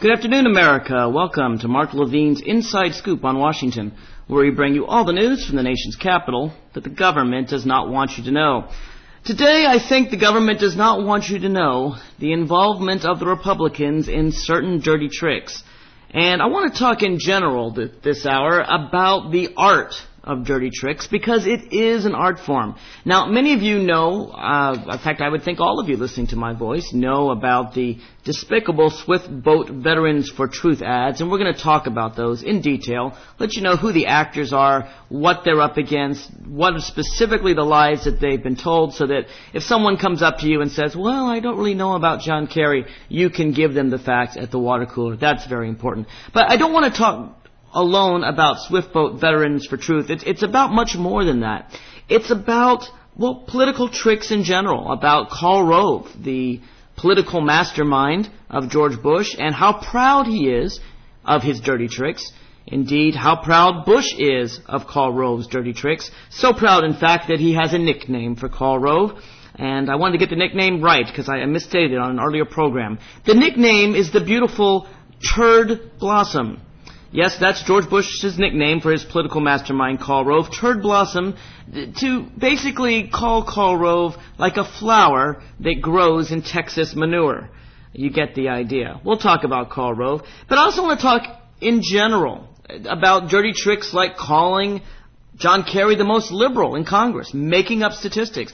Good afternoon, America. Welcome to Mark Levine's Inside Scoop on Washington, where we bring you all the news from the nation's capital that the government does not want you to know. Today, I think the government does not want you to know the involvement of the Republicans in certain dirty tricks. And I want to talk in general this hour about the art of dirty tricks, because it is an art form. Now, many of you know, in fact, I would think all of you listening to my voice know about the despicable Swift Boat Veterans for Truth ads, and we're going to talk about those in detail, let you know who the actors are, what they're up against, what are specifically the lies that they've been told, so that if someone comes up to you and says, well, I don't really know about John Kerry, you can give them the facts at the water cooler. That's very important. But I don't want to talk alone about Swift Boat Veterans for Truth. It's about much more than that. It's about, well, political tricks in general, about Karl Rove, the political mastermind of George Bush, and how proud he is of his dirty tricks. Indeed, how proud Bush is of Karl Rove's dirty tricks. So proud, in fact, that he has a nickname for Karl Rove. And I wanted to get the nickname right, because I misstated it on an earlier program. The nickname is the beautiful Turd Blossom. Yes, that's George Bush's nickname for his political mastermind, Karl Rove. Turd Blossom, to basically call Karl Rove like a flower that grows in Texas manure. You get the idea. We'll talk about Karl Rove. But I also want to talk in general about dirty tricks like calling John Kerry the most liberal in Congress, making up statistics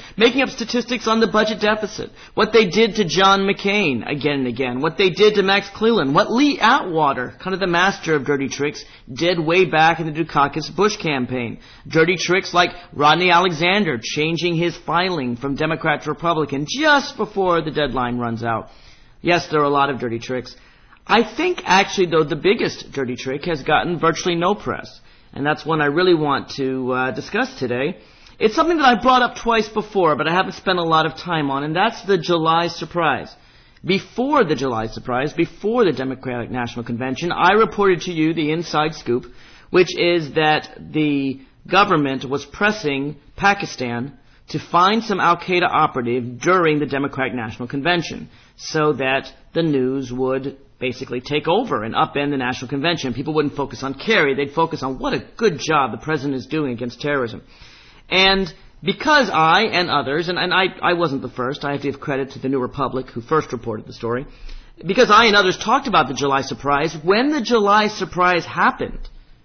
on the budget deficit, what they did to John McCain again and again, what they did to Max Cleland, what Lee Atwater, kind of the master of dirty tricks, did way back in the Dukakis Bush campaign. Dirty tricks like Rodney Alexander changing his filing from Democrat to Republican just before the deadline runs out. Yes, there are a lot of dirty tricks. I think actually, though, the biggest dirty trick has gotten virtually no press. And that's one I really want to discuss today. It's something that I brought up twice before, but I haven't spent a lot of time on, and that's the July surprise. Before the July surprise, before the Democratic National Convention, I reported to you the inside scoop, which is that the government was pressing Pakistan to find some al-Qaeda operative during the Democratic National Convention, so that the news would basically take over and upend the National Convention. People wouldn't focus on Kerry. They'd focus on what a good job the president is doing against terrorism. And because I and others, and I wasn't the first, I have to give credit to the New Republic who first reported the story, because I and others talked about the July surprise, when the July surprise happened,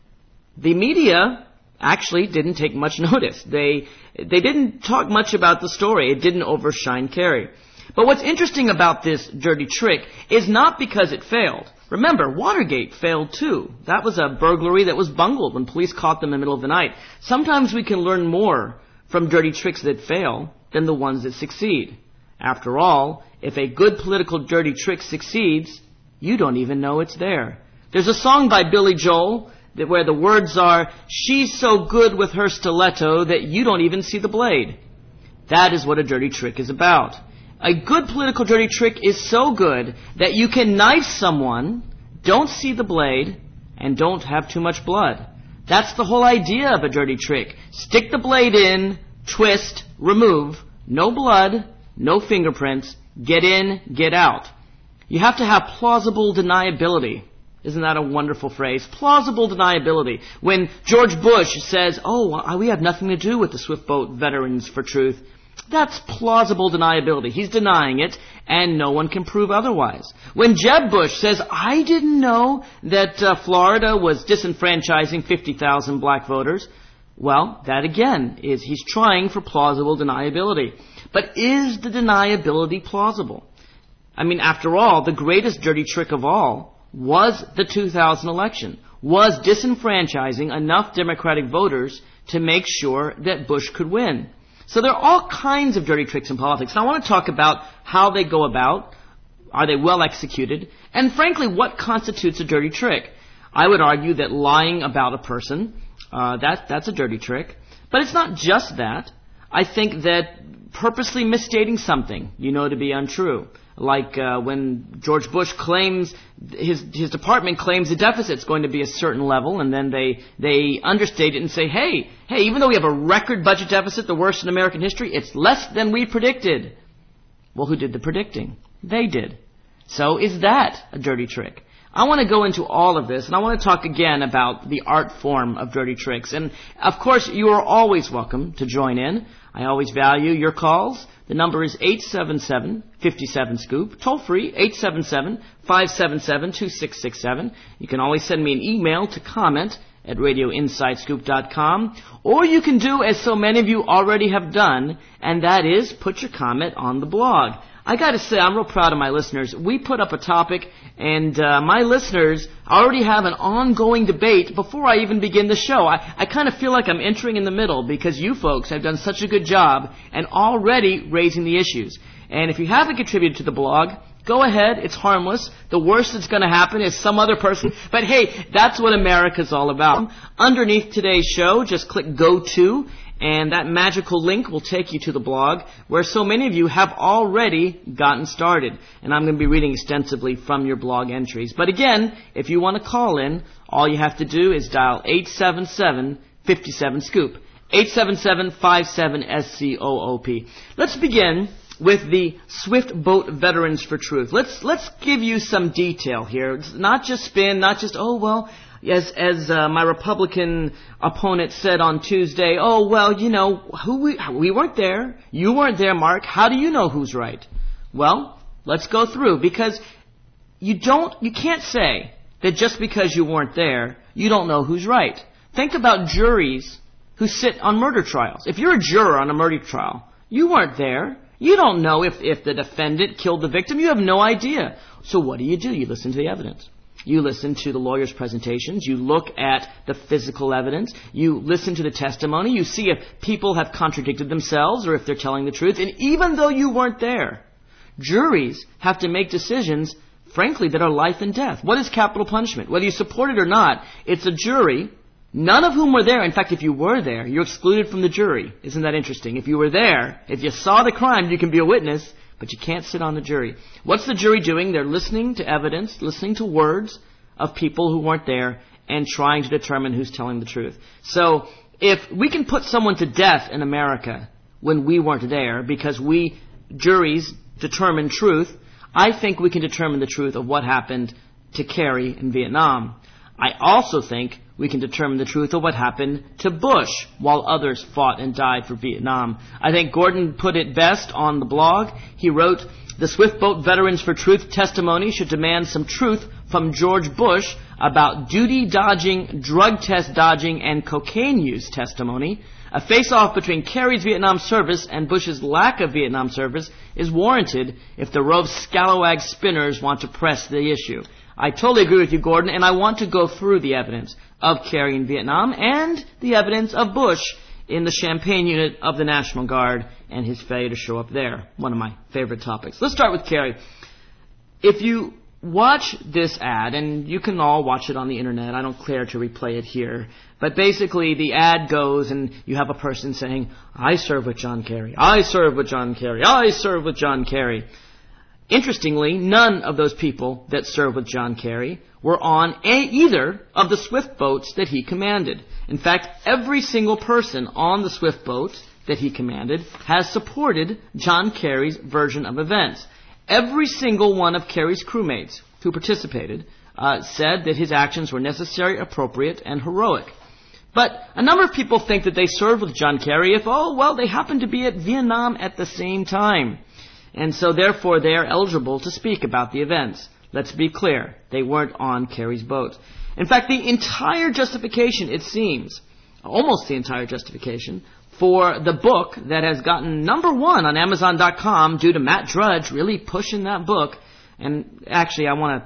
the media actually didn't take much notice. They didn't talk much about the story. It didn't overshine Kerry. But what's interesting about this dirty trick is not because it failed. Remember, Watergate failed too. That was a burglary that was bungled when police caught them in the middle of the night. Sometimes we can learn more from dirty tricks that fail than the ones that succeed. After all, if a good political dirty trick succeeds, you don't even know it's there. There's a song by Billy Joel where the words are, "She's so good with her stiletto that you don't even see the blade." That is what a dirty trick is about. A good political dirty trick is so good that you can knife someone, don't see the blade, and don't have too much blood. That's the whole idea of a dirty trick. Stick the blade in, twist, remove, no blood, no fingerprints, get in, get out. You have to have plausible deniability. Isn't that a wonderful phrase? Plausible deniability. When George Bush says, we have nothing to do with the Swift Boat Veterans for Truth, that's plausible deniability. He's denying it, and no one can prove otherwise. When Jeb Bush says, I didn't know that Florida was disenfranchising 50,000 black voters, well, that again is he's trying for plausible deniability. But is the deniability plausible? I mean, after all, the greatest dirty trick of all was the 2000 election, was disenfranchising enough Democratic voters to make sure that Bush could win. So there are all kinds of dirty tricks in politics. And I want to talk about how they go about, are they well executed, and frankly, what constitutes a dirty trick. I would argue that lying about a person, that's a dirty trick. But it's not just that. I think that purposely misstating something, to be untrue. Like when George Bush claims, his department claims the deficit's going to be a certain level, and then they understate it and say, hey, even though we have a record budget deficit, the worst in American history, it's less than we predicted. Well, who did the predicting? They did. So is that a dirty trick? I want to go into all of this, and I want to talk again about the art form of dirty tricks. And, of course, you are always welcome to join in. I always value your calls. The number is 877-57-SCOOP, toll free, 877-577-2667. You can always send me an email to comment at radioinsidescoop.com, or you can do as so many of you already have done, and that is put your comment on the blog. I got to say, I'm real proud of my listeners. We put up a topic, and my listeners already have an ongoing debate before I even begin the show. I kind of feel like I'm entering in the middle because you folks have done such a good job and already raising the issues. And if you haven't contributed to the blog, go ahead. It's harmless. The worst that's going to happen is some other person. But hey, that's what America's all about. Underneath today's show, just click Go To, and that magical link will take you to the blog where so many of you have already gotten started. And I'm going to be reading extensively from your blog entries. But again, if you want to call in, all you have to do is dial 877-57-SCOOP. 877-57-SCOOP. Let's begin with the Swift Boat Veterans for Truth. Let's give you some detail here. It's not just spin, not just, oh, well, as my Republican opponent said on Tuesday, oh, well, you know, we weren't there. You weren't there, Mark. How do you know who's right? Well, let's go through, because you can't say that just because you weren't there, you don't know who's right. Think about juries who sit on murder trials. If you're a juror on a murder trial, you weren't there. You don't know if the defendant killed the victim. You have no idea. So what do? You listen to the evidence. You listen to the lawyer's presentations. You look at the physical evidence. You listen to the testimony. You see if people have contradicted themselves or if they're telling the truth. And even though you weren't there, juries have to make decisions, frankly, that are life and death. What is capital punishment? Whether you support it or not, it's a jury, none of whom were there. In fact, if you were there, you're excluded from the jury. Isn't that interesting? If you were there, if you saw the crime, you can be a witness, but you can't sit on the jury. What's the jury doing? They're listening to evidence, listening to words of people who weren't there, and trying to determine who's telling the truth. So if we can put someone to death in America when we weren't there because juries determine truth, I think we can determine the truth of what happened to Kerry in Vietnam. I also think we can determine the truth of what happened to Bush while others fought and died for Vietnam. I think Gordon put it best on the blog. He wrote, "The Swift Boat Veterans for Truth testimony should demand some truth from George Bush about duty dodging, drug test dodging, and cocaine use testimony. A face-off between Kerry's Vietnam service and Bush's lack of Vietnam service is warranted if the row of scalawag spinners want to press the issue." I totally agree with you, Gordon, and I want to go through the evidence of Kerry in Vietnam and the evidence of Bush in the Champagne unit of the National Guard and his failure to show up there. One of my favorite topics. Let's start with Kerry. If you watch this ad, and you can all watch it on the internet, I don't care to replay it here, but basically the ad goes and you have a person saying, "I serve with John Kerry, I serve with John Kerry, I serve with John Kerry." Interestingly, none of those people that served with John Kerry were on either of the Swift boats that he commanded. In fact, every single person on the Swift boat that he commanded has supported John Kerry's version of events. Every single one of Kerry's crewmates who participated said that his actions were necessary, appropriate, and heroic. But a number of people think that they served with John Kerry if, they happened to be at Vietnam at the same time. And so, therefore, they are eligible to speak about the events. Let's be clear. They weren't on Kerry's boat. In fact, the entire justification, it seems, almost the entire justification, for the book that has gotten number one on Amazon.com due to Matt Drudge really pushing that book. And actually, I want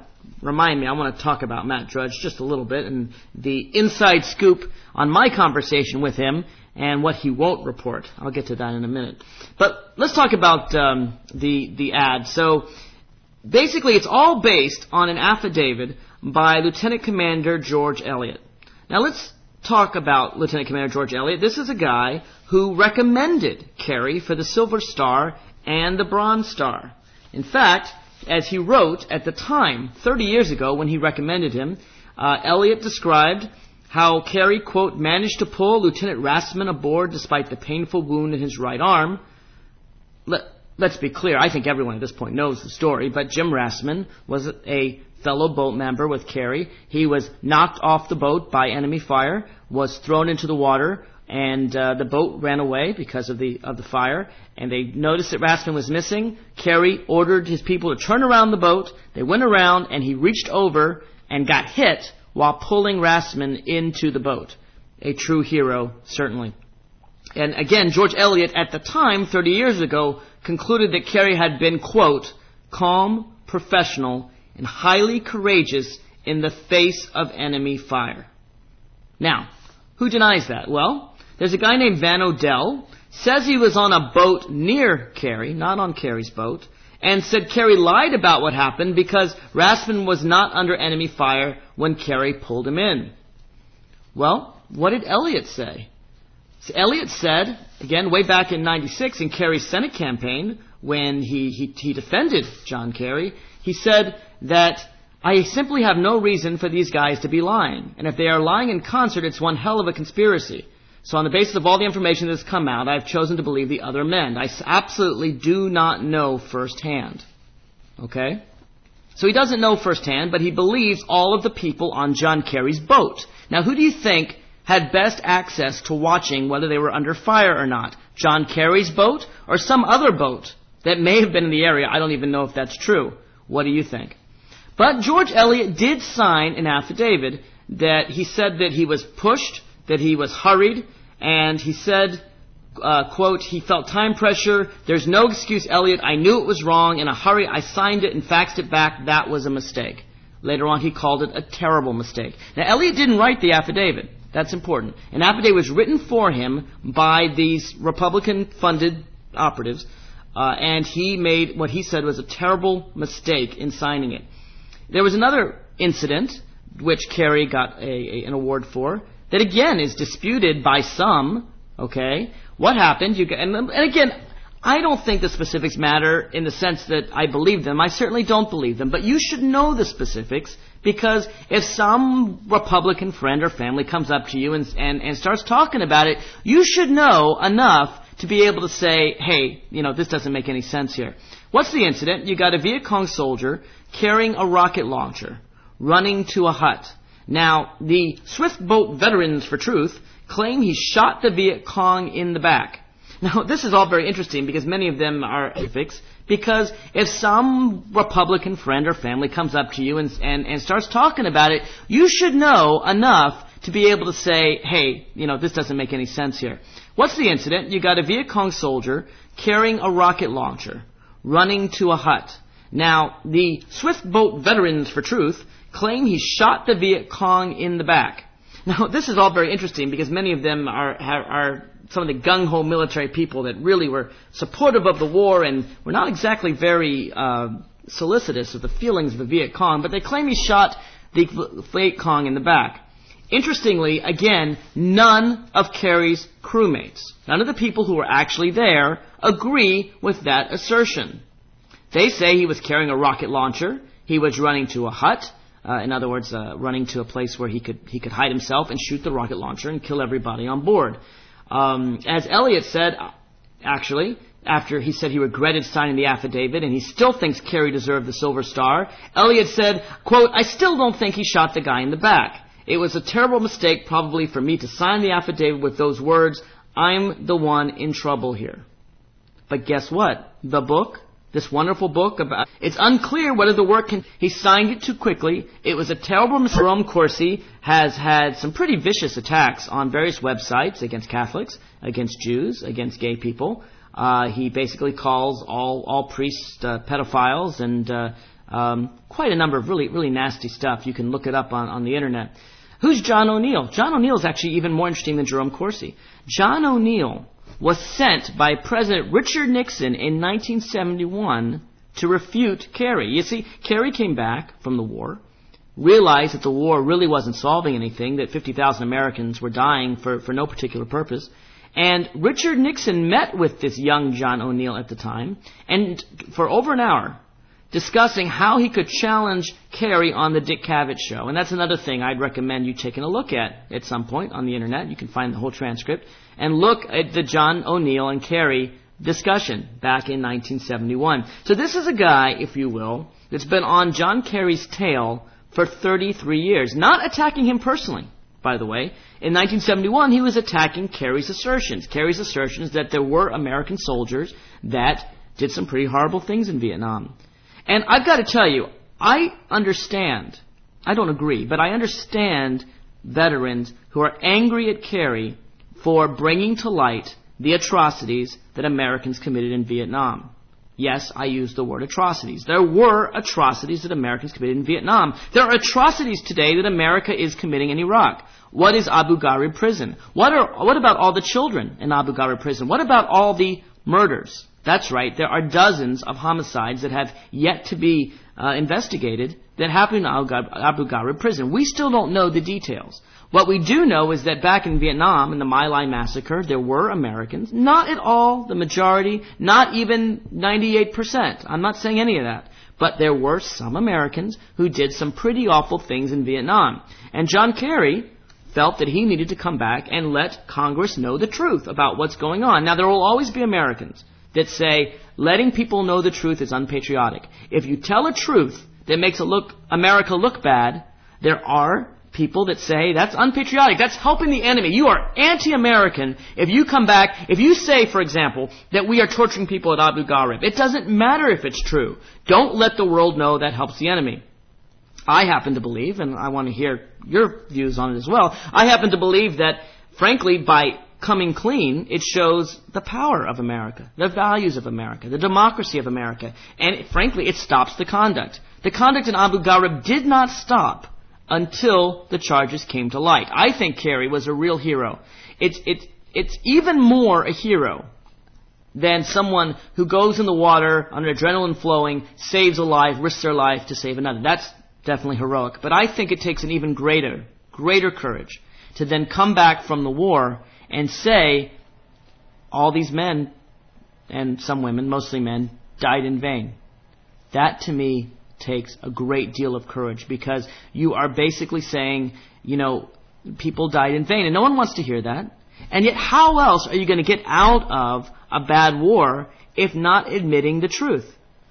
to talk about Matt Drudge just a little bit and the inside scoop on my conversation with him and what he won't report. I'll get to that in a minute. But let's talk about the ad. So basically it's all based on an affidavit by Lieutenant Commander George Elliott. Now let's talk about Lieutenant Commander George Elliott. This is a guy who recommended Kerry for the Silver Star and the Bronze Star. In fact, as he wrote at the time, 30 years ago when he recommended him, Elliott described how Kerry, quote, managed to pull Lieutenant Rassman aboard despite the painful wound in his right arm. Let let's be clear, I think everyone at this point knows the story, but Jim Rassman was a fellow boat member with Carey. He was knocked off the boat by enemy fire, was thrown into the water, and the boat ran away because of the fire. And they noticed that Rassman was missing. Carey ordered his people to turn around the boat. They went around, and he reached over and got hit while pulling Rassman into the boat. A true hero, certainly. And again, George Eliot at the time, 30 years ago, concluded that Carey had been, quote, calm, professional, and highly courageous in the face of enemy fire. Now, who denies that? Well, there's a guy named Van Odell, says he was on a boat near Carey, not on Carey's boat, and said Carey lied about what happened because Rassman was not under enemy fire when Carey pulled him in. Well, what did Eliot say? So Eliot said, again, way back in 96 in Carey's Senate campaign, when he defended John Kerry, he said that I simply have no reason for these guys to be lying. And if they are lying in concert, it's one hell of a conspiracy. So on the basis of all the information that's come out, I've chosen to believe the other men. I absolutely do not know firsthand. Okay? So he doesn't know firsthand, but he believes all of the people on John Kerry's boat. Now, who do you think had best access to watching whether they were under fire or not? John Kerry's boat or some other boat that may have been in the area? I don't even know if that's true. What do you think? But George Eliot did sign an affidavit that he said that he was pushed, that he was hurried, and he said, quote, he felt time pressure. There's no excuse, Eliot. I knew it was wrong. In a hurry, I signed it and faxed it back. That was a mistake. Later on, he called it a terrible mistake. Now, Eliot didn't write the affidavit. That's important. An affidavit was written for him by these Republican-funded operatives, and he made what he said was a terrible mistake in signing it. There was another incident which Kerry got an award for that again is disputed by some. Okay, what happened? And again, I don't think the specifics matter in the sense that I believe them. I certainly don't believe them, but you should know the specifics because if some Republican friend or family comes up to you and starts talking about it, you should know enough to be able to say, hey, this doesn't make any sense here. What's the incident? You got a Viet Cong soldier carrying a rocket launcher, running to a hut. Now, the Swift Boat Veterans for Truth claim he shot the Viet Cong in the back. Now, this is all very interesting because many of them are fix. Because if some Republican friend or family comes up to you and starts talking about it, you should know enough to be able to say, hey, this doesn't make any sense here. What's the incident? You got a Viet Cong soldier carrying a rocket launcher, running to a hut. Now, the Swift Boat Veterans for Truth claim he shot the Viet Cong in the back. Now, this is all very interesting because many of them are some of the gung-ho military people that really were supportive of the war and were not exactly very solicitous of the feelings of the Viet Cong, but they claim he shot the Viet Cong in the back. Interestingly, again, none of Kerry's crewmates, none of the people who were actually there, agree with that assertion. They say he was carrying a rocket launcher, he was running to a hut, in other words, running to a place where he could hide himself and shoot the rocket launcher and kill everybody on board. As Eliot said, actually, after he said he regretted signing the affidavit and he still thinks Kerry deserved the Silver Star, Eliot said, quote, I still don't think he shot the guy in the back. It was a terrible mistake probably for me to sign the affidavit with those words, I'm the one in trouble here. But guess what? The book, this wonderful book about, it's unclear whether the work he signed it too quickly. It was a terrible mistake. Jerome Corsi has had some pretty vicious attacks on various websites against Catholics, against Jews, against gay people. He basically calls all priests pedophiles and quite a number of really nasty stuff. You can look it up on the internet. Who's John O'Neill? John O'Neill is actually even more interesting than Jerome Corsi. John O'Neill was sent by President Richard Nixon in 1971 to refute Kerry. You see, Kerry came back from the war, realized that the war really wasn't solving anything, that 50,000 Americans were dying for no particular purpose, and Richard Nixon met with this young John O'Neill at the time, and for over an hour, discussing how he could challenge Kerry on the Dick Cavett show. And that's another thing I'd recommend you taking a look at some point on the internet. You can find the whole transcript. And look at the John O'Neill and Kerry discussion back in 1971. So this is a guy, if you will, that's been on John Kerry's tail for 33 years. Not attacking him personally, by the way. In 1971, he was attacking Kerry's assertions. Kerry's assertions that there were American soldiers that did some pretty horrible things in Vietnam. And I've got to tell you, I understand, I don't agree, but I understand veterans who are angry at Kerry for bringing to light the atrocities that Americans committed in Vietnam. Yes, I use the word atrocities. There were atrocities that Americans committed in Vietnam. There are atrocities today that America is committing in Iraq. What is Abu Ghraib prison? What about all the children in Abu Ghraib prison? What about all the murders? That's right, there are dozens of homicides that have yet to be investigated that happened in Abu Ghraib prison. We still don't know the details. What we do know is that back in Vietnam, in the My Lai massacre, there were Americans. Not at all, the majority, not even 98%. I'm not saying any of that. But there were some Americans who did some pretty awful things in Vietnam. And John Kerry felt that he needed to come back and let Congress know the truth about what's going on. Now, there will always be Americans that say letting people know the truth is unpatriotic. If you tell a truth that makes America look bad, there are people that say that's unpatriotic. That's helping the enemy. You are anti-American if you come back, if you say, for example, that we are torturing people at Abu Ghraib. It doesn't matter if it's true. Don't let the world know that helps the enemy. I happen to believe, and I want to hear your views on it as well, I happen to believe that, frankly, by coming clean, it shows the power of America, the values of America, the democracy of America, and frankly, it stops the conduct. The conduct in Abu Ghraib did not stop until the charges came to light. I think Kerry was a real hero. It's even more a hero than someone who goes in the water under adrenaline flowing, saves a life, risks their life to save another. That's definitely heroic. But I think it takes an even greater courage to then come back from the war and say, all these men, and some women, mostly men, died in vain. That, to me, takes a great deal of courage, because you are basically saying, people died in vain, and no one wants to hear that. And yet, how else are you going to get out of a bad war if not admitting the truth?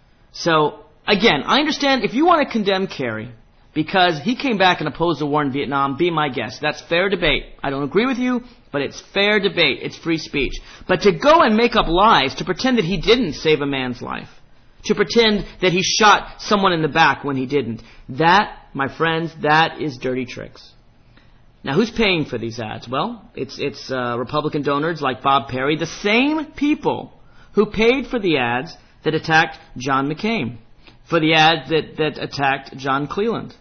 So, again, I understand if you want to condemn Kerry because he came back and opposed the war in Vietnam, be my guest. That's fair debate. I don't agree with you, but it's fair debate. It's free speech. But to go and make up lies, to pretend that he didn't save a man's life, to pretend that he shot someone in the back when he didn't, that, my friends, that is dirty tricks. Now, who's paying for these ads? Well, it's Republican donors like Bob Perry, the same people who paid for the ads that attacked John McCain, for the ads that attacked John Cleland.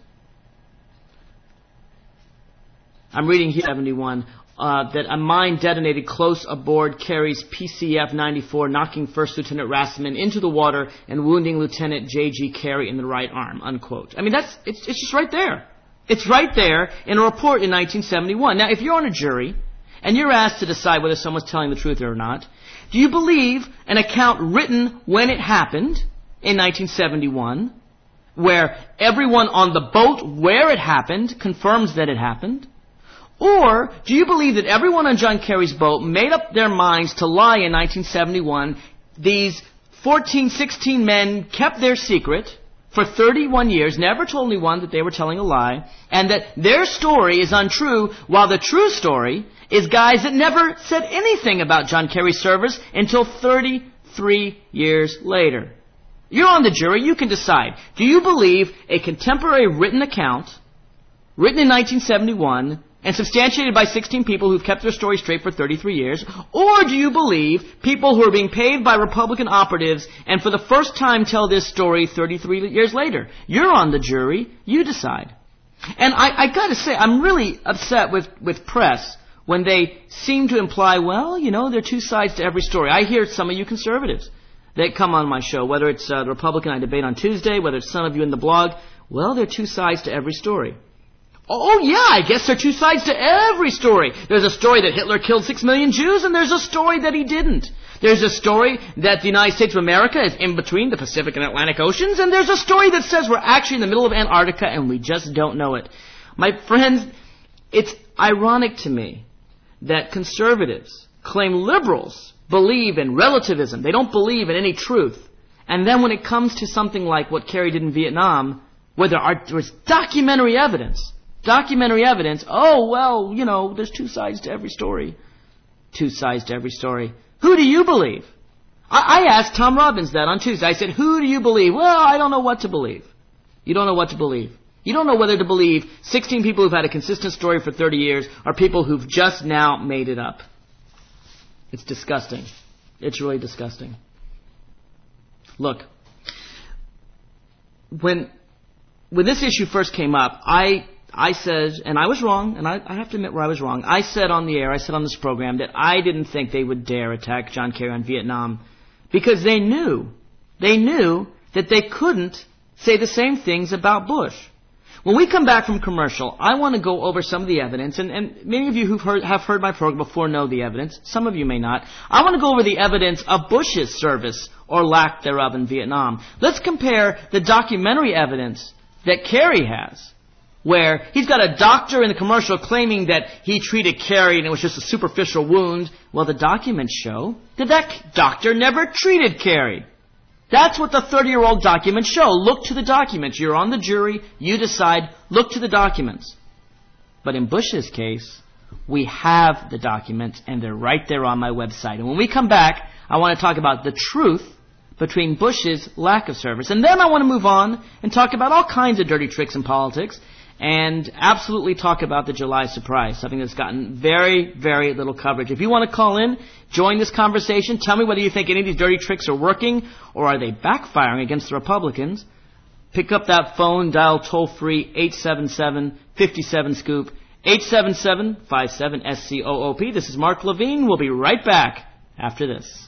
I'm reading here 71 that a mine detonated close aboard Kerry's PCF-94, knocking First Lieutenant Rasmussen into the water and wounding Lieutenant J.G. Kerry in the right arm, unquote. I mean, it's just right there. It's right there in a report in 1971. Now, if you're on a jury and you're asked to decide whether someone's telling the truth or not, do you believe an account written when it happened in 1971, where everyone on the boat where it happened confirms that it happened? Or do you believe that everyone on John Kerry's boat made up their minds to lie in 1971? These 14, 16 men kept their secret for 31 years, never told anyone that they were telling a lie, and that their story is untrue, while the true story is guys that never said anything about John Kerry's service until 33 years later. You're on the jury, you can decide. Do you believe a contemporary written account, written in 1971, and substantiated by 16 people who've kept their story straight for 33 years? Or do you believe people who are being paid by Republican operatives and for the first time tell this story 33 years later? You're on the jury. You decide. And I got to say, I'm really upset with press when they seem to imply, well, there are two sides to every story. I hear some of you conservatives that come on my show, whether it's the Republican I debate on Tuesday, whether it's some of you in the blog, well, there are two sides to every story. Oh, yeah, I guess there are two sides to every story. There's a story that Hitler killed 6 million Jews, and there's a story that he didn't. There's a story that the United States of America is in between the Pacific and Atlantic Oceans, and there's a story that says we're actually in the middle of Antarctica, and we just don't know it. My friends, it's ironic to me that conservatives claim liberals believe in relativism. They don't believe in any truth. And then when it comes to something like what Kerry did in Vietnam, where there's documentary evidence, oh, well, you know, there's two sides to every story. Two sides to every story. Who do you believe? I asked Tom Robbins that on Tuesday. I said, who do you believe? Well, I don't know what to believe. You don't know what to believe. You don't know whether to believe 16 people who've had a consistent story for 30 years or people who've just now made it up. It's disgusting. It's really disgusting. Look, when this issue first came up, I said, and I was wrong, and I have to admit where I was wrong. I said on the air, I said on this program, that I didn't think they would dare attack John Kerry on Vietnam because they knew that they couldn't say the same things about Bush. When we come back from commercial, I want to go over some of the evidence, and many of you who have heard my program before know the evidence. Some of you may not. I want to go over the evidence of Bush's service or lack thereof in Vietnam. Let's compare the documentary evidence that Kerry has, where he's got a doctor in the commercial claiming that he treated Kerry and it was just a superficial wound. Well, the documents show that doctor never treated Kerry. That's what the 30-year-old documents show. Look to the documents. You're on the jury. You decide. Look to the documents. But in Bush's case, we have the documents, and they're right there on my website. And when we come back, I want to talk about the truth between Bush's lack of service. And then I want to move on and talk about all kinds of dirty tricks in politics and absolutely talk about the July surprise, something that's gotten very, very little coverage. If you want to call in, join this conversation. Tell me whether you think any of these dirty tricks are working or are they backfiring against the Republicans. Pick up that phone, dial toll-free 877-57-SCOOP, 877-57-SCOOP. This is Mark Levine. We'll be right back after this.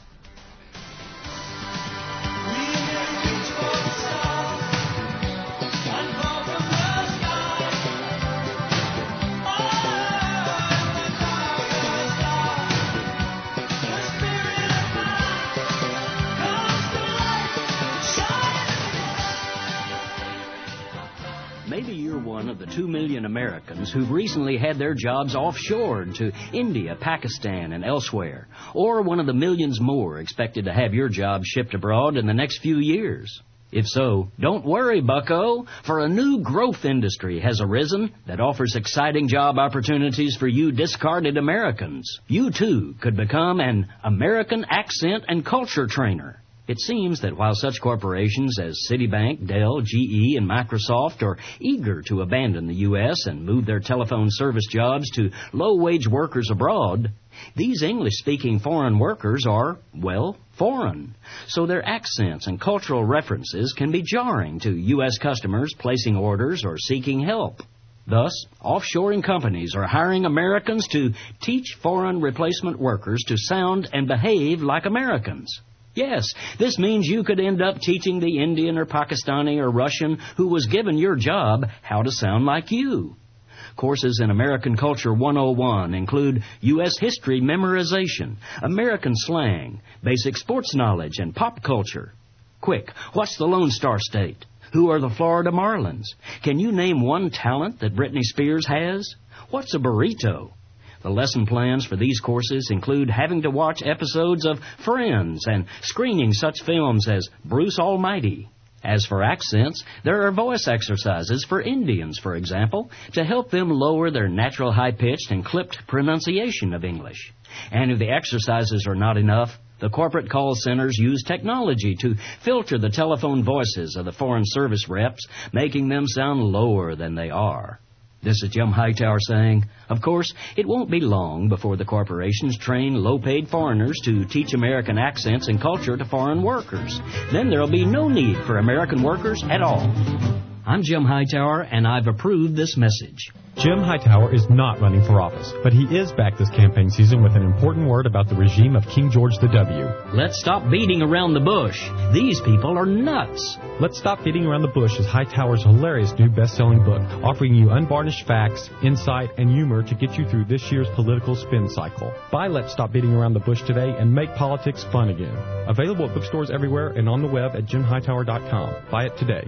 Maybe you're one of the 2 million Americans who've recently had their jobs offshored to India, Pakistan, and elsewhere, or one of the millions more expected to have your job shipped abroad in the next few years. If so, don't worry, bucko, for a new growth industry has arisen that offers exciting job opportunities for you discarded Americans. You, too, could become an American accent and culture trainer. It seems that while such corporations as Citibank, Dell, GE, and Microsoft are eager to abandon the U.S. and move their telephone service jobs to low-wage workers abroad, these English-speaking foreign workers are, well, foreign. So their accents and cultural references can be jarring to U.S. customers placing orders or seeking help. Thus, offshoring companies are hiring Americans to teach foreign replacement workers to sound and behave like Americans. Yes, this means you could end up teaching the Indian or Pakistani or Russian who was given your job how to sound like you. Courses in American Culture 101 include U.S. history memorization, American slang, basic sports knowledge, and pop culture. Quick, what's the Lone Star State? Who are the Florida Marlins? Can you name one talent that Britney Spears has? What's a burrito? The lesson plans for these courses include having to watch episodes of Friends and screening such films as Bruce Almighty. As for accents, there are voice exercises for Indians, for example, to help them lower their natural high-pitched and clipped pronunciation of English. And if the exercises are not enough, the corporate call centers use technology to filter the telephone voices of the foreign service reps, making them sound lower than they are. This is Jim Hightower saying, of course, it won't be long before the corporations train low-paid foreigners to teach American accents and culture to foreign workers. Then there'll be no need for American workers at all. I'm Jim Hightower, and I've approved this message. Jim Hightower is not running for office, but he is back this campaign season with an important word about the regime of King George W. Let's stop beating around the bush. These people are nuts. Let's Stop Beating Around the Bush is Hightower's hilarious new best-selling book, offering you unvarnished facts, insight, and humor to get you through this year's political spin cycle. Buy Let's Stop Beating Around the Bush today and make politics fun again. Available at bookstores everywhere and on the web at jimhightower.com. Buy it today.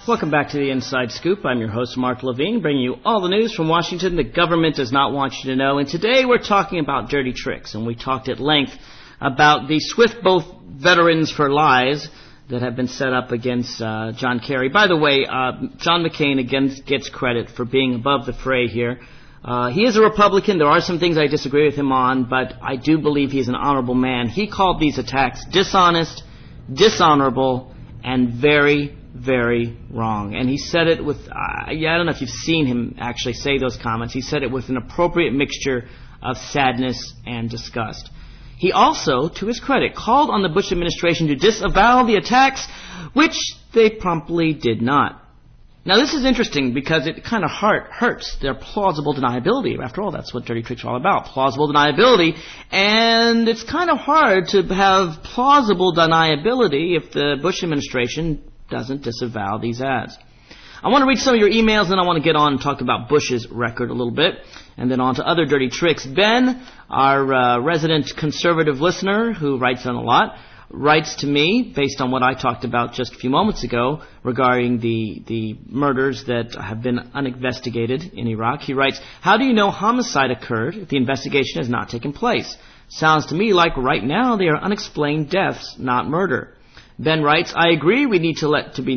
Welcome back to the Inside Scoop. I'm your host, Mark Levine, bringing you all the news from Washington the government does not want you to know. And today we're talking about dirty tricks, and we talked at length about the Swift Boat Veterans for Lies that have been set up against John Kerry. By the way, John McCain again gets credit for being above the fray here. He is a Republican. There are some things I disagree with him on, but I do believe he's an honorable man. He called these attacks dishonest, dishonorable, and very, very wrong. And he said it with, I don't know if you've seen him actually say those comments. He said it with an appropriate mixture of sadness and disgust. He also, to his credit, called on the Bush administration to disavow the attacks, which they promptly did not. Now, this is interesting because it kind of hurts their plausible deniability. After all, that's what dirty tricks are all about, plausible deniability. And it's kind of hard to have plausible deniability if the Bush administration doesn't disavow these ads. I want to read some of your emails, and then I want to get on and talk about Bush's record a little bit, and then on to other dirty tricks. Ben, our resident conservative listener who writes on a lot, writes to me, based on what I talked about just a few moments ago regarding the murders that have been uninvestigated in Iraq. He writes, how do you know homicide occurred if the investigation has not taken place? Sounds to me like right now they are unexplained deaths, not murder. Ben writes, I agree we need to be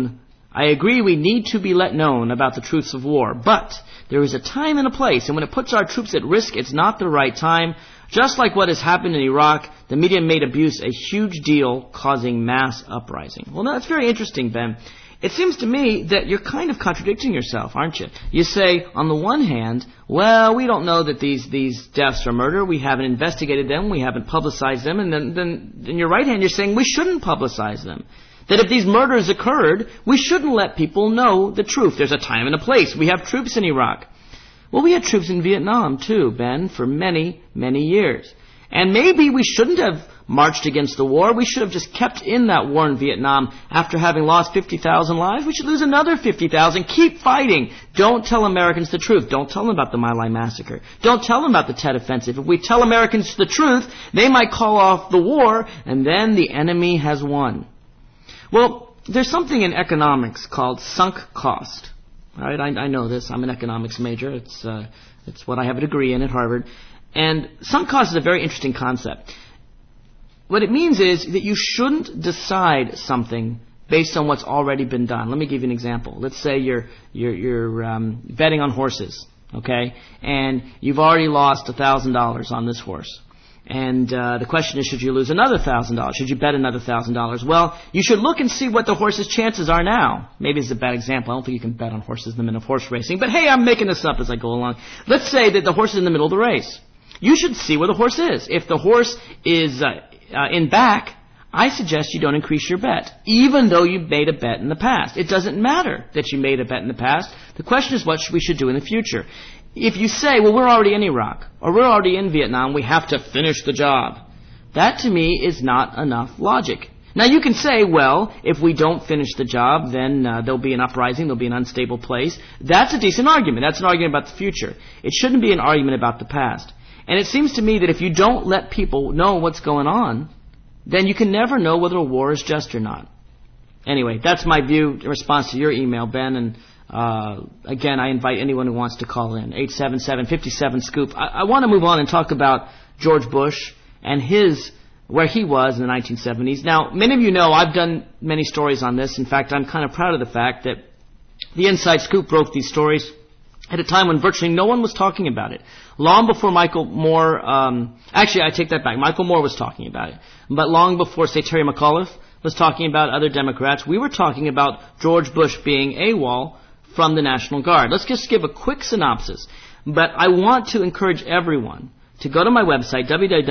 let known about the truths of war, but there is a time and a place, and when it puts our troops at risk, it's not the right time. Just like what has happened in Iraq, the media made abuse a huge deal, causing mass uprising. Well, that's very interesting, Ben. It seems to me that you're kind of contradicting yourself, aren't you? You say, on the one hand, well, we don't know that these deaths are murder. We haven't investigated them. We haven't publicized them. And then in your right hand, you're saying we shouldn't publicize them. That if these murders occurred, we shouldn't let people know the truth. There's a time and a place. We have troops in Iraq. Well, we had troops in Vietnam, too, Ben, for many, many years. And maybe we shouldn't have marched against the war. We should have just kept in that war in Vietnam. After having lost 50,000 lives, we should lose another 50,000. Keep fighting. Don't tell Americans the truth. Don't tell them about the My Lai massacre. Don't tell them about the Tet Offensive. If we tell Americans the truth, they might call off the war, and then the enemy has won. Well, there's something in economics called sunk cost. All right, I know this. I'm an economics major. It's what I have a degree in at Harvard. And sunk cost is a very interesting concept. What it means is that you shouldn't decide something based on what's already been done. Let me give you an example. Let's say you're betting on horses, okay? And you've already lost $1,000 on this horse. And the question is, should you lose another $1,000? Should you bet another $1,000? Well, you should look and see what the horse's chances are now. Maybe it's a bad example. I don't think you can bet on horses in the middle of horse racing. But hey, I'm making this up as I go along. Let's say that the horse is in the middle of the race. You should see where the horse is. If the horse is in back, I suggest you don't increase your bet, even though you made a bet in the past. It doesn't matter that you made a bet in the past. The question is what we should do in the future. If you say, well, we're already in Iraq, or we're already in Vietnam, we have to finish the job. That, to me, is not enough logic. Now, you can say, well, if we don't finish the job, then there'll be an uprising, there'll be an unstable place. That's a decent argument. That's an argument about the future. It shouldn't be an argument about the past. And it seems to me that if you don't let people know what's going on, then you can never know whether a war is just or not. Anyway, that's my view in response to your email, Ben, and again, I invite anyone who wants to call in, 877-57-SCOOP. I want to move on and talk about George Bush and where he was in the 1970s. Now, many of you know I've done many stories on this. In fact, I'm kind of proud of the fact that the Inside Scoop broke these stories at a time when virtually no one was talking about it. Long before Michael Moore, actually, I take that back. Michael Moore was talking about it. But long before, say, Terry McAuliffe was talking about other Democrats, we were talking about George Bush being AWOL from the National Guard. Let's just give a quick synopsis. But I want to encourage everyone to go to my website,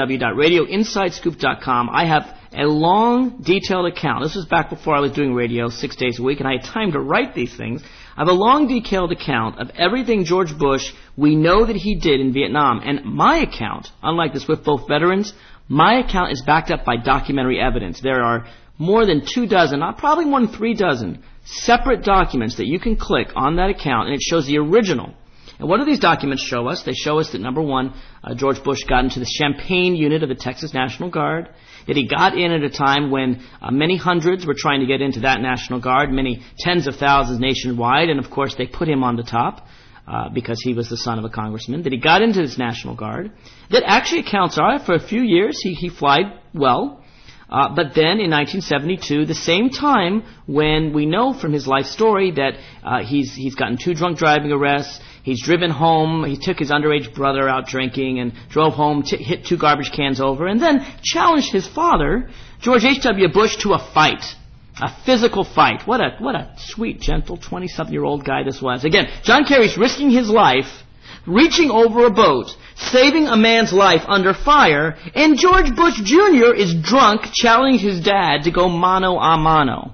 www.radioinsidescoop.com. I have a long, detailed account. This was back before I was doing radio 6 days a week, and I had time to write these things. I have a long, detailed account of everything George Bush we know that he did in Vietnam. And my account, unlike the Swift Boat Veterans, my account is backed up by documentary evidence. There are more than 24, probably more than 36 separate documents that you can click on that account, and it shows the original. And what do these documents show us? They show us that, number one, George Bush got into the Champaign unit of the Texas National Guard, that he got in at a time when many hundreds were trying to get into that National Guard, many tens of thousands nationwide, and of course they put him on the top because he was the son of a congressman, that he got into this National Guard, that actually accounts are for a few years he flied well. But then in 1972, the same time when we know from his life story that he's gotten 2 drunk driving arrests, he's driven home, he took his underage brother out drinking and drove home, hit 2 garbage cans over, and then challenged his father, George H.W. Bush, to a fight. A physical fight. What a sweet, gentle 20-something-year-old guy this was. Again, John Kerry's risking his life, reaching over a boat, saving a man's life under fire, and George Bush Jr. is drunk, challenging his dad to go mano a mano.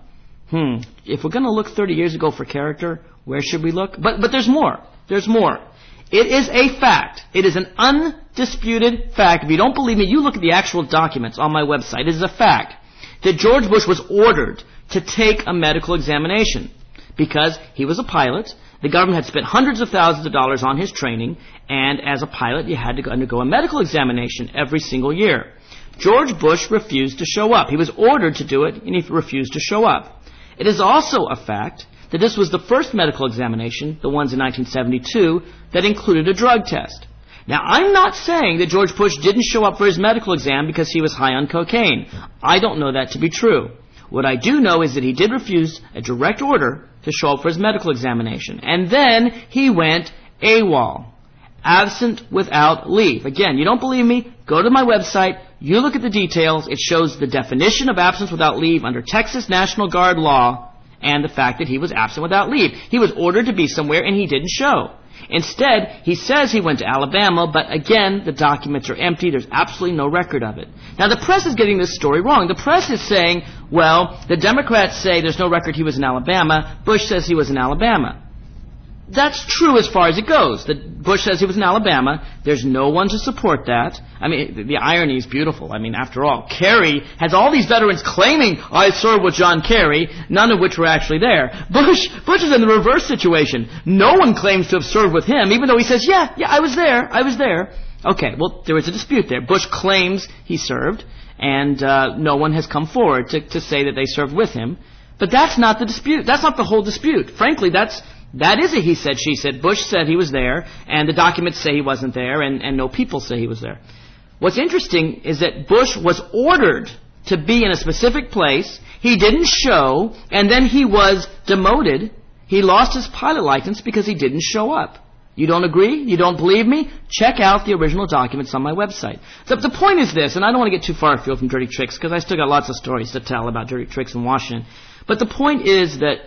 If we're going to look 30 years ago for character, where should we look? But there's more. There's more. It is a fact. It is an undisputed fact. If you don't believe me, you look at the actual documents on my website. It is a fact that George Bush was ordered to take a medical examination because he was a pilot. The government had spent hundreds of thousands of dollars on his training, and as a pilot, you had to undergo a medical examination every single year. George Bush refused to show up. He was ordered to do it, and he refused to show up. It is also a fact that this was the first medical examination, the ones in 1972, that included a drug test. Now, I'm not saying that George Bush didn't show up for his medical exam because he was high on cocaine. I don't know that to be true. What I do know is that he did refuse a direct order to show up for his medical examination. And then he went AWOL, absent without leave. Again, you don't believe me? Go to my website. You look at the details. It shows the definition of absence without leave under Texas National Guard law and the fact that he was absent without leave. He was ordered to be somewhere and he didn't show. Instead, he says he went to Alabama, but again, the documents are empty. There's absolutely no record of it. Now, the press is getting this story wrong. The press is saying, well, the Democrats say there's no record he was in Alabama. Bush says he was in Alabama. That's true as far as it goes. That Bush says he was in Alabama. There's no one to support that. I mean, the irony is beautiful. I mean, after all, Kerry has all these veterans claiming, I served with John Kerry, none of which were actually there. Bush is in the reverse situation. No one claims to have served with him, even though he says, yeah, I was there. Okay, well, there is a dispute there. Bush claims he served, and no one has come forward to say that they served with him. But that's not the dispute. That's not the whole dispute. Frankly, that is a he said, she said. Bush said he was there, and the documents say he wasn't there, and no people say he was there. What's interesting is that Bush was ordered to be in a specific place. He didn't show, and then he was demoted. He lost his pilot license because he didn't show up. You don't agree? You don't believe me? Check out the original documents on my website. The point is this, and I don't want to get too far afield from dirty tricks because I still got lots of stories to tell about dirty tricks in Washington. But the point is that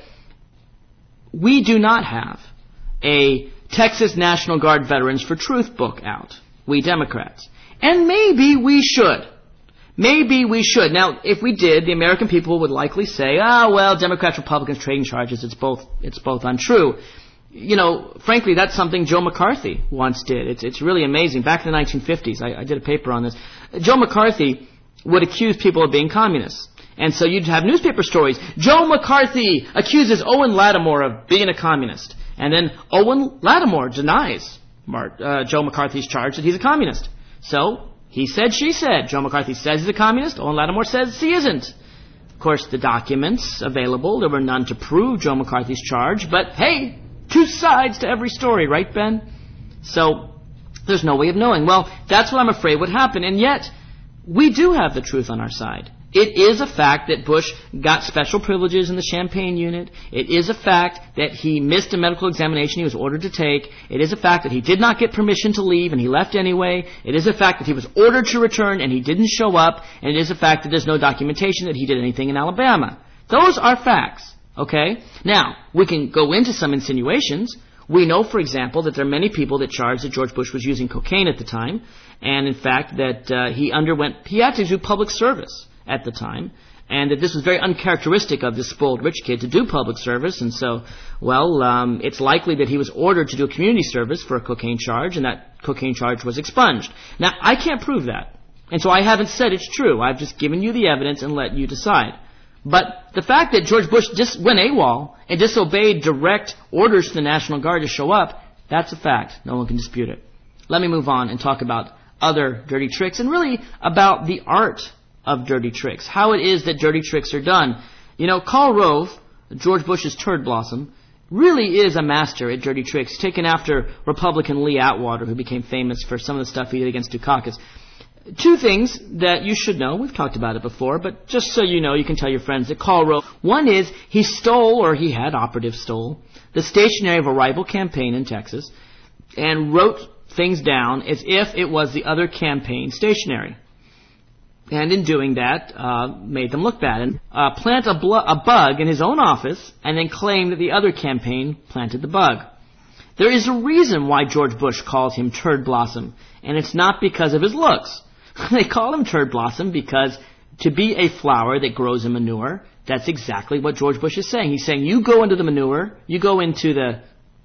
we do not have a Texas National Guard Veterans for Truth book out, we Democrats. And maybe we should. Maybe we should. Now, if we did, the American people would likely say, well, Democrats, Republicans, trading charges, it's both untrue. You know, frankly, that's something Joe McCarthy once did. It's really amazing. Back in the 1950s, I did a paper on this. Joe McCarthy would accuse people of being communists. And so you'd have newspaper stories. Joe McCarthy accuses Owen Lattimore of being a communist. And then Owen Lattimore denies Joe McCarthy's charge that he's a communist. So, he said, she said. Joe McCarthy says he's a communist. Owen Lattimore says he isn't. Of course, the documents available, there were none to prove Joe McCarthy's charge. But hey, 2 sides to every story, right, Ben? So, there's no way of knowing. Well, that's what I'm afraid would happen. And yet, we do have the truth on our side. It is a fact that Bush got special privileges in the Champaign unit. It is a fact that he missed a medical examination he was ordered to take. It is a fact that he did not get permission to leave and he left anyway. It is a fact that he was ordered to return and he didn't show up. And it is a fact that there's no documentation that he did anything in Alabama. Those are facts, okay? Now, we can go into some insinuations. We know, for example, that there are many people that charge that George Bush was using cocaine at the time. And in fact, that he had to do public service at the time, and that this was very uncharacteristic of this spoiled rich kid to do public service, and so, it's likely that he was ordered to do a community service for a cocaine charge, and that cocaine charge was expunged. Now, I can't prove that, and so I haven't said it's true. I've just given you the evidence and let you decide. But the fact that George Bush just went AWOL and disobeyed direct orders to the National Guard to show up, That's a fact. No one can dispute it. Let me move on and talk about other dirty tricks, and really about the art of dirty tricks, how it is that dirty tricks are done. You know, Karl Rove, George Bush's turd blossom, really is a master at dirty tricks, taken after Republican Lee Atwater, who became famous for some of the stuff he did against Dukakis. Two things that you should know, we've talked about it before, but just so you know, you can tell your friends that Karl Rove, one is he stole, or he had operatives stole, the stationery of a rival campaign in Texas, and wrote things down as if it was the other campaign stationery. And in doing that, made them look bad. And plant a bug in his own office and then claim that the other campaign planted the bug. There is a reason why George Bush calls him Turd Blossom, and it's not because of his looks. They call him Turd Blossom because to be a flower that grows in manure, that's exactly what George Bush is saying. He's saying, you go into the manure, you go into the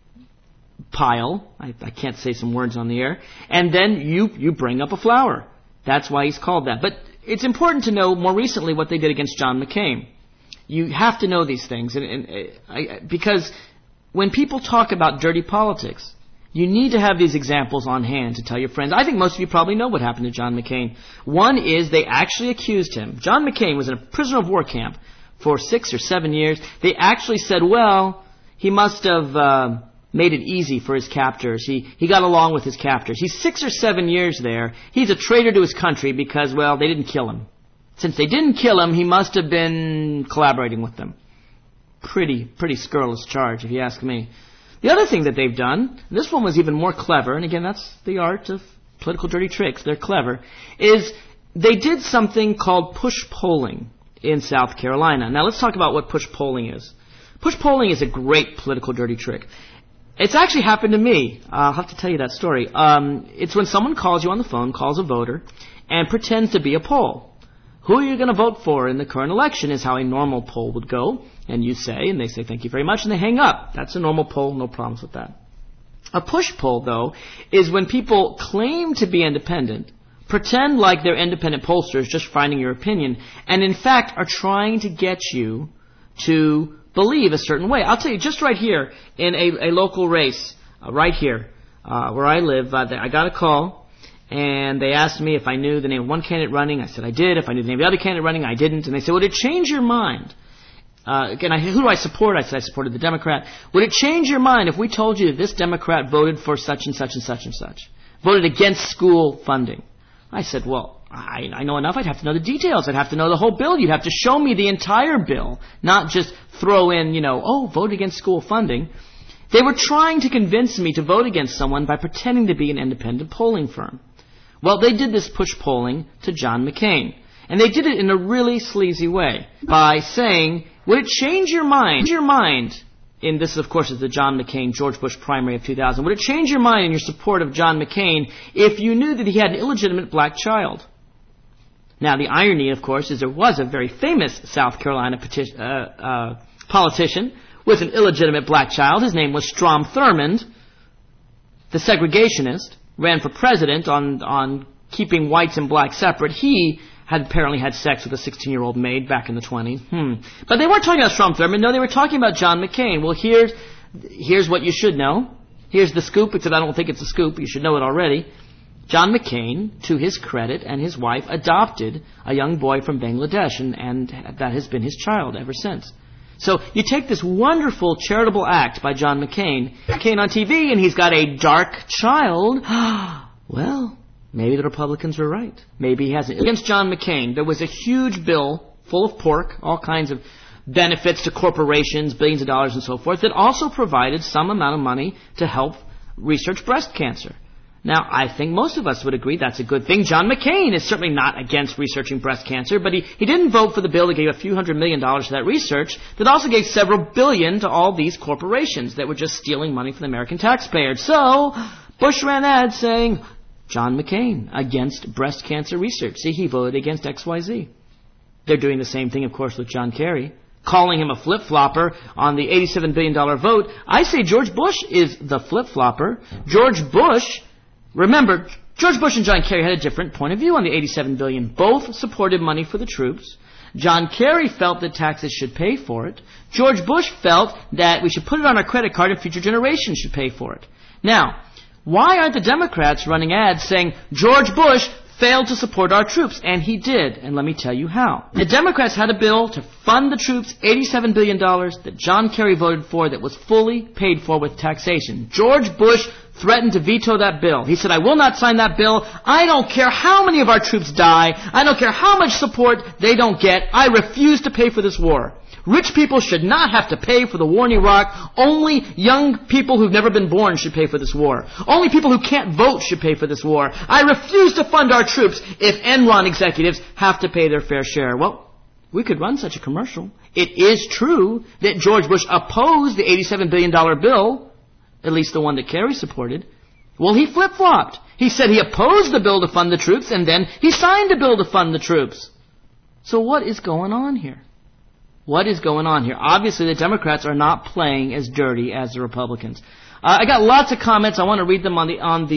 pile, I can't say some words on the air, and then you bring up a flower. That's why he's called that. But it's important to know more recently what they did against John McCain. You have to know these things, because when people talk about dirty politics, you need to have these examples on hand to tell your friends. I think most of you probably know what happened to John McCain. One is they actually accused him. John McCain was in a prisoner of war camp for 6 or 7 years. They actually said, well, he must have made it easy for his captors. He got along with his captors. He's 6 or 7 years there. He's a traitor to his country because, well, they didn't kill him. Since they didn't kill him, he must have been collaborating with them. Pretty scurrilous charge, if you ask me. The other thing that they've done, this one was even more clever, and again, that's the art of political dirty tricks, they're clever, is they did something called push polling in South Carolina. Now let's talk about what push polling is. Push polling is a great political dirty trick. It's actually happened to me. I'll have to tell you that story. It's when someone calls you on the phone, calls a voter, and pretends to be a poll. Who are you going to vote for in the current election is how a normal poll would go. And you say, and they say thank you very much, and they hang up. That's a normal poll, no problems with that. A push poll, though, is when people claim to be independent, pretend like they're independent pollsters just finding your opinion, and in fact are trying to get you to believe a certain way. I'll tell you, just right here, in a local race, right here, where I live, I got a call, and they asked me if I knew the name of one candidate running. I said I did. If I knew the name of the other candidate running, I didn't. And they said, would it change your mind? Again, who do I support? I said I supported the Democrat. Would it change your mind if we told you that this Democrat voted for such and such and such and such? Voted against school funding? I said, well, I know enough. I'd have to know the details. I'd have to know the whole bill. You'd have to show me the entire bill, not just throw in, vote against school funding. They were trying to convince me to vote against someone by pretending to be an independent polling firm. Well, they did this push polling to John McCain. And they did it in a really sleazy way by saying, would it change your mind? In this, of course, is the John McCain, George Bush primary of 2000. Would it change your mind in your support of John McCain if you knew that he had an illegitimate black child? Now, the irony, of course, is there was a very famous South Carolina politician with an illegitimate black child. His name was Strom Thurmond, the segregationist, ran for president on keeping whites and blacks separate. He had apparently had sex with a 16-year-old maid back in the 20s. But they weren't talking about Strom Thurmond. No, they were talking about John McCain. Well, here's what you should know. Here's the scoop, except I don't think it's a scoop. You should know it already. John McCain, to his credit, and his wife adopted a young boy from Bangladesh, and that has been his child ever since. So you take this wonderful charitable act by John McCain on TV, and he's got a dark child. Well, maybe the Republicans were right. Maybe he hasn't. Against John McCain, there was a huge bill full of pork, all kinds of benefits to corporations, billions of dollars and so forth, that also provided some amount of money to help research breast cancer. Now, I think most of us would agree that's a good thing. John McCain is certainly not against researching breast cancer, but he didn't vote for the bill that gave a few $100 million to that research, that also gave several billion to all these corporations that were just stealing money from the American taxpayers. So, Bush ran ads saying, John McCain against breast cancer research. See, he voted against XYZ. They're doing the same thing, of course, with John Kerry, calling him a flip-flopper on the $87 billion vote. I say George Bush is the flip-flopper. Remember, George Bush and John Kerry had a different point of view on the $87 billion. Both supported money for the troops. John Kerry felt that taxes should pay for it. George Bush felt that we should put it on our credit card and future generations should pay for it. Now, why aren't the Democrats running ads saying George Bush failed to support our troops? And he did, and let me tell you how. The Democrats had a bill to fund the troops $87 billion that John Kerry voted for that was fully paid for with taxation. George Bush threatened to veto that bill. He said, I will not sign that bill. I don't care how many of our troops die. I don't care how much support they don't get. I refuse to pay for this war. Rich people should not have to pay for the war in Iraq. Only young people who've never been born should pay for this war. Only people who can't vote should pay for this war. I refuse to fund our troops if Enron executives have to pay their fair share. Well, we could run such a commercial. It is true that George Bush opposed the $87 billion bill, at least the one that Kerry supported. Well, he flip-flopped. He said he opposed the bill to fund the troops, and then he signed a bill to fund the troops. So what is going on here? What is going on here? Obviously, the Democrats are not playing as dirty as the Republicans. I got lots of comments. I want to read them on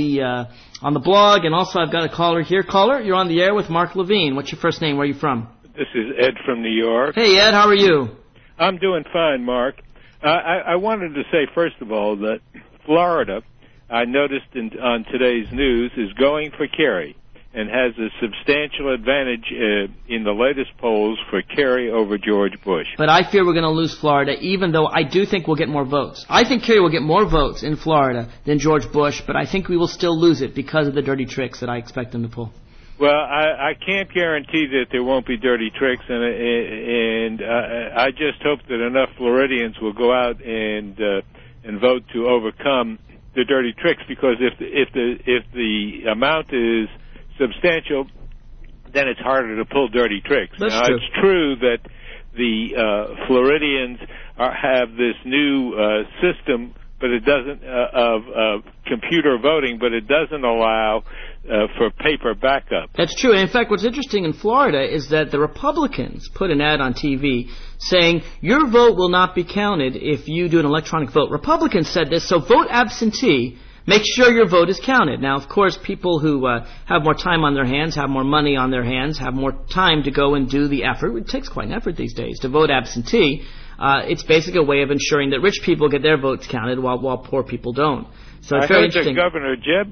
the blog, and also I've got a caller here. Caller, you're on the air with Mark Levine. What's your first name? Where are you from? This is Ed from New York. Hey, Ed, how are you? I'm doing fine, Mark. I wanted to say, first of all, that Florida, I noticed on today's news, is going for Kerry and has a substantial advantage in the latest polls for Kerry over George Bush. But I fear we're going to lose Florida, even though I do think we'll get more votes. I think Kerry will get more votes in Florida than George Bush, but I think we will still lose it because of the dirty tricks that I expect them to pull. Well, I can't guarantee that there won't be dirty tricks, and I just hope that enough Floridians will go out and vote to overcome the dirty tricks, because if the amount is substantial, then it's harder to pull dirty tricks. That's now, true. It's true that the Floridians have this new system, but it doesn't of computer voting, but it doesn't allow for paper backup. That's true. And in fact, what's interesting in Florida is that the Republicans put an ad on TV saying your vote will not be counted if you do an electronic vote. Republicans said this, so vote absentee. Make sure your vote is counted. Now, of course, people who have more time on their hands, have more money on their hands, have more time to go and do the effort. It takes quite an effort these days to vote absentee. It's basically a way of ensuring that rich people get their votes counted while poor people don't. So it's very interesting. I heard that Governor Jeb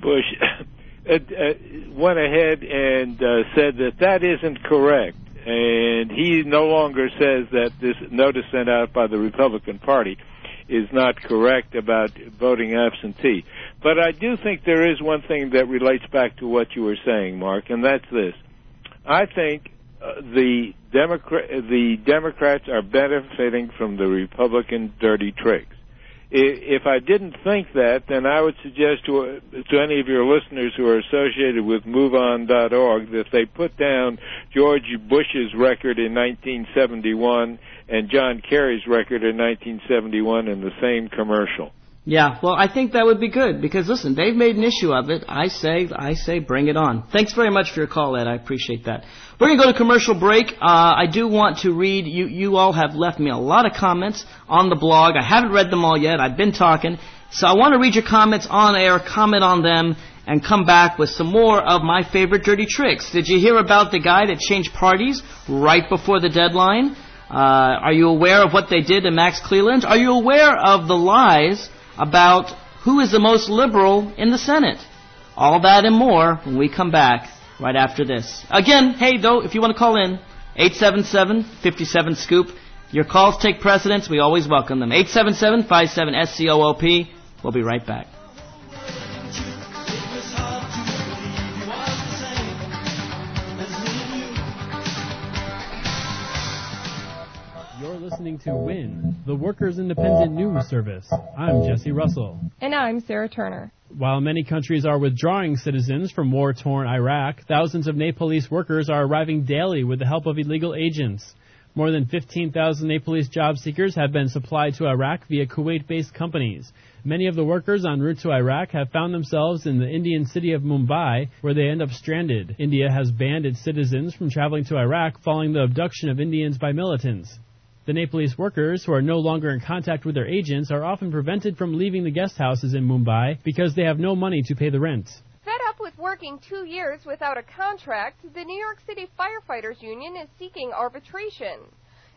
Bush went ahead and said that isn't correct. And he no longer says that this notice sent out by the Republican Party is not correct about voting absentee. But I do think there is one thing that relates back to what you were saying, Mark, and that's this. I think the Democrats are benefiting from the Republican dirty tricks. If I didn't think that, then I would suggest to any of your listeners who are associated with MoveOn.org that they put down George Bush's record in 1971 and John Kerry's record in 1971 in the same commercial. Yeah, well, I think that would be good because, listen, they've made an issue of it. I say bring it on. Thanks very much for your call, Ed. I appreciate that. We're going to go to commercial break. I do want to read, you all have left me a lot of comments on the blog. I haven't read them all yet. I've been talking. So I want to read your comments on air, comment on them, and come back with some more of my favorite dirty tricks. Did you hear about the guy that changed parties right before the deadline? Are you aware of what they did to Max Cleland? Are you aware of the lies about who is the most liberal in the Senate? All that and more when we come back right after this. Again, hey, though, if you want to call in, 877-57-SCOOP. Your calls take precedence. We always welcome them. 877-57-SCOOP. We'll be right back. You're listening to WIN, the Workers' Independent News Service. I'm Jesse Russell. And I'm Sarah Turner. While many countries are withdrawing citizens from war-torn Iraq, thousands of Nepalese workers are arriving daily with the help of illegal agents. More than 15,000 Nepalese job seekers have been supplied to Iraq via Kuwait-based companies. Many of the workers en route to Iraq have found themselves in the Indian city of Mumbai, where they end up stranded. India has banned its citizens from traveling to Iraq following the abduction of Indians by militants. The Nepalese workers, who are no longer in contact with their agents, are often prevented from leaving the guest houses in Mumbai because they have no money to pay the rent. Fed up with working 2 years without a contract, the New York City Firefighters Union is seeking arbitration.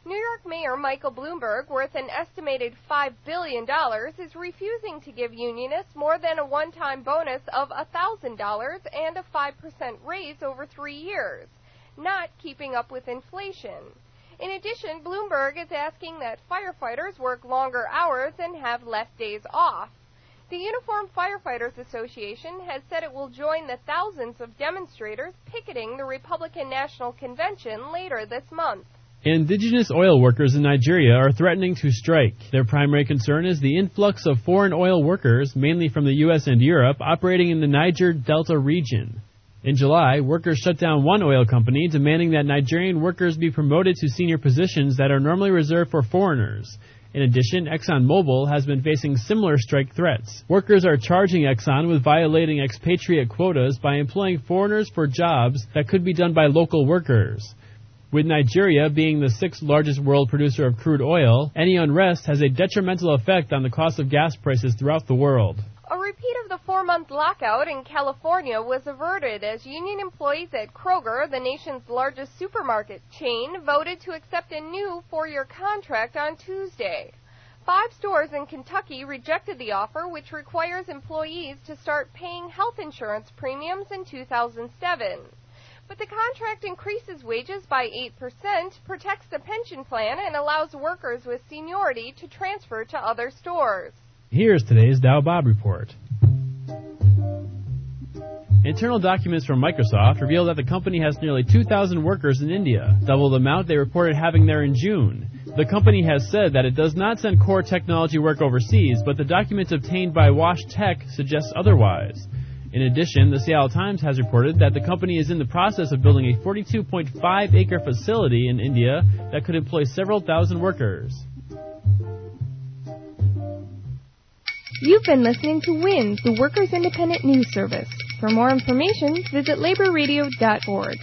New York Mayor Michael Bloomberg, worth an estimated $5 billion, is refusing to give unionists more than a one-time bonus of $1,000 and a 5% raise over 3 years, not keeping up with inflation. In addition, Bloomberg is asking that firefighters work longer hours and have less days off. The Uniformed Firefighters Association has said it will join the thousands of demonstrators picketing the Republican National Convention later this month. Indigenous oil workers in Nigeria are threatening to strike. Their primary concern is the influx of foreign oil workers, mainly from the U.S. and Europe, operating in the Niger Delta region. In July, workers shut down one oil company, demanding that Nigerian workers be promoted to senior positions that are normally reserved for foreigners. In addition, ExxonMobil has been facing similar strike threats. Workers are charging Exxon with violating expatriate quotas by employing foreigners for jobs that could be done by local workers. With Nigeria being the sixth largest world producer of crude oil, any unrest has a detrimental effect on the cost of gas prices throughout the world. A repeat of the 4-month lockout in California was averted as union employees at Kroger, the nation's largest supermarket chain, voted to accept a new 4-year contract on Tuesday. 5 stores in Kentucky rejected the offer, which requires employees to start paying health insurance premiums in 2007. But the contract increases wages by 8%, protects the pension plan, and allows workers with seniority to transfer to other stores. Here's today's Dow Bob report. Internal documents from Microsoft reveal that the company has nearly 2,000 workers in India, double the amount they reported having there in June. The company has said that it does not send core technology work overseas, but the documents obtained by WashTec suggest otherwise. In addition, the Seattle Times has reported that the company is in the process of building a 42.5-acre facility in India that could employ several thousand workers. You've been listening to WINS, the Workers' Independent News Service. For more information, visit laborradio.org.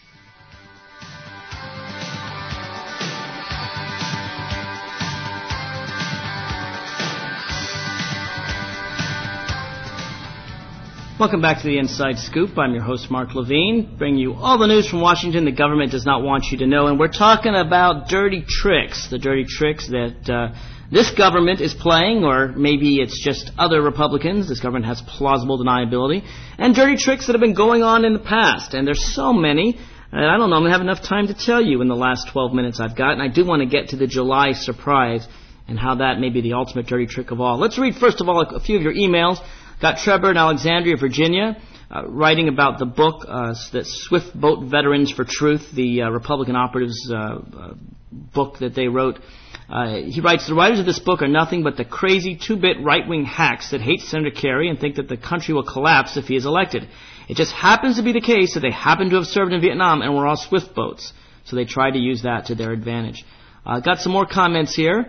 Welcome back to the Inside Scoop. I'm your host, Mark Levine, bringing you all the news from Washington the government does not want you to know. And we're talking about dirty tricks, the dirty tricks that this government is playing, or maybe it's just other Republicans. This government has plausible deniability, and dirty tricks that have been going on in the past. And there's so many, and I don't know, I'm going to have enough time to tell you in the last 12 minutes I've got. And I do want to get to the July surprise and how that may be the ultimate dirty trick of all. Let's read, first of all, a few of your emails. Got Trevor in Alexandria, Virginia, writing about the book, that Swift Boat Veterans for Truth, the Republican operatives' book that they wrote. He writes, the writers of this book are nothing but the crazy 2-bit right-wing hacks that hate Senator Kerry and think that the country will collapse if he is elected. It just happens to be the case that they happen to have served in Vietnam and were all Swift boats, so they try to use that to their advantage. Got some more comments here.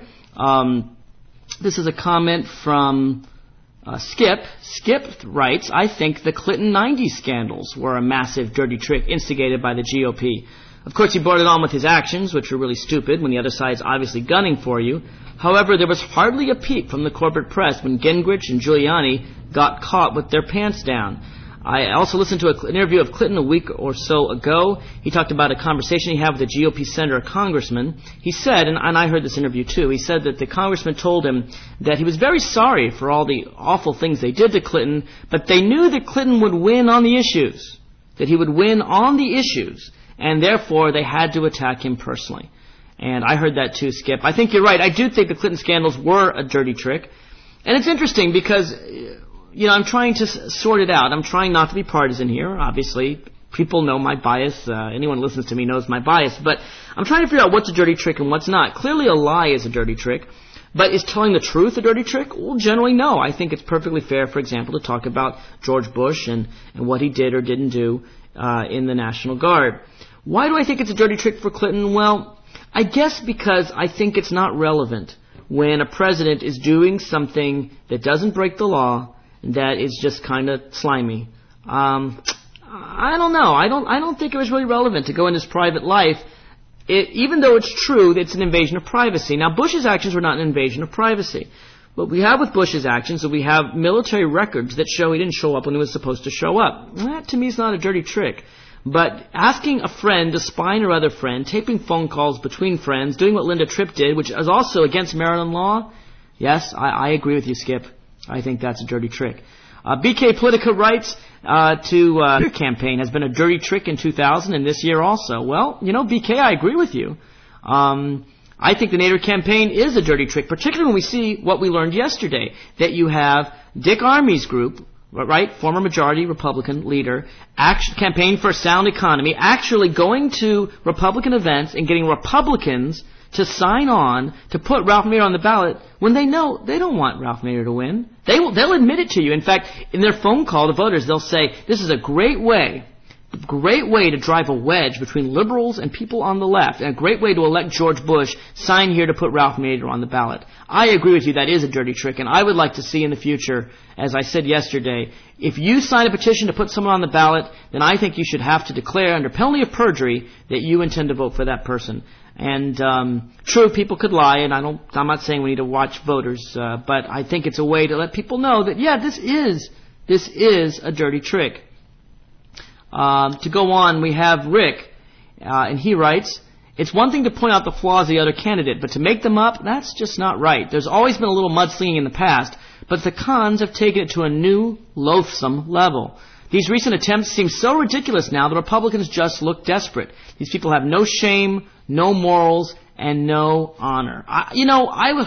This is a comment from Skip. Skip writes, I think the Clinton 90s scandals were a massive dirty trick instigated by the GOP. Of course, he brought it on with his actions, which were really stupid when the other side's obviously gunning for you. However, there was hardly a peep from the corporate press when Gingrich and Giuliani got caught with their pants down. I also listened to an interview of Clinton a week or so ago. He talked about a conversation he had with a GOP senator or congressman. He said, and I heard this interview too, he said that the congressman told him that he was very sorry for all the awful things they did to Clinton, but they knew that Clinton would win on the issues, that he would win on the issues, and therefore they had to attack him personally. And I heard that too, Skip. I think you're right. I do think the Clinton scandals were a dirty trick. And it's interesting because, I'm trying to sort it out. I'm trying not to be partisan here. Obviously, people know my bias. Anyone who listens to me knows my bias. But I'm trying to figure out what's a dirty trick and what's not. Clearly, a lie is a dirty trick. But is telling the truth a dirty trick? Well, generally, no. I think it's perfectly fair, for example, to talk about George Bush and what he did or didn't do in the National Guard. Why do I think it's a dirty trick for Clinton? Well, I guess because I think it's not relevant when a president is doing something that doesn't break the law, that is just kind of slimy. I don't know. I don't think it was really relevant to go into his private life, even though it's true that it's an invasion of privacy. Now, Bush's actions were not an invasion of privacy. What we have with Bush's actions is we have military records that show he didn't show up when he was supposed to show up. That, to me, is not a dirty trick. But asking a friend to spy on your other friend, taping phone calls between friends, doing what Linda Tripp did, which is also against Maryland law, yes, I agree with you, Skip. I think that's a dirty trick. BK Politica writes your campaign has been a dirty trick in 2000 and this year also. Well, BK, I agree with you. I think the Nader campaign is a dirty trick, particularly when we see what we learned yesterday, that you have Dick Armey's group, right, former majority Republican leader, campaign for a sound economy, actually going to Republican events and getting Republicans to sign on to put Ralph Nader on the ballot when they know they don't want Ralph Nader to win. They'll admit it to you. In fact, in their phone call to voters, they'll say, this is a great way to drive a wedge between liberals and people on the left, and a great way to elect George Bush. Sign here to put Ralph Nader on the ballot. I agree with you, that is a dirty trick, and I would like to see in the future, as I said yesterday, if you sign a petition to put someone on the ballot, then I think you should have to declare under penalty of perjury that you intend to vote for that person. And true, people could lie, and I'm not saying we need to watch voters, but I think it's a way to let people know that, yeah, this is a dirty trick. To go on, we have Rick, and he writes, it's one thing to point out the flaws of the other candidate, but to make them up, that's just not right. There's always been a little mudslinging in the past, but the cons have taken it to a new, loathsome level. These recent attempts seem so ridiculous now that Republicans just look desperate. These people have no shame, no morals, and no honor. I